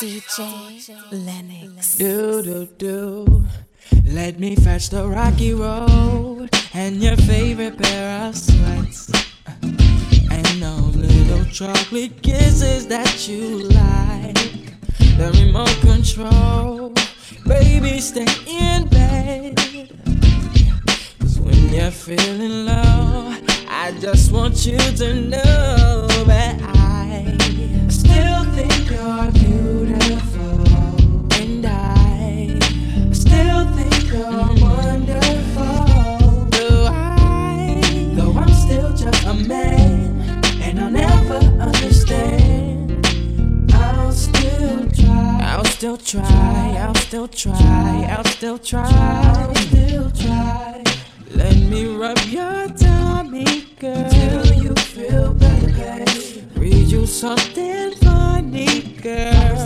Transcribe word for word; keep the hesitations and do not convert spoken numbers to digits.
D J Lennox. Do, do, do. Let me fetch the rocky road and your favorite pair of sweats. And those little chocolate kisses that you like. The remote control. Baby, stay in bed. Cause when you're feeling low, I just want you to know that I still think you're beautiful. And I still think you're wonderful. Though I, though I'm still just a man, and I'll never understand. I'll still try. I'll still try. I'll still try. I'll still try. I'll still try. Let me rub your tummy, girl, till you feel better. Read you something funny, girl.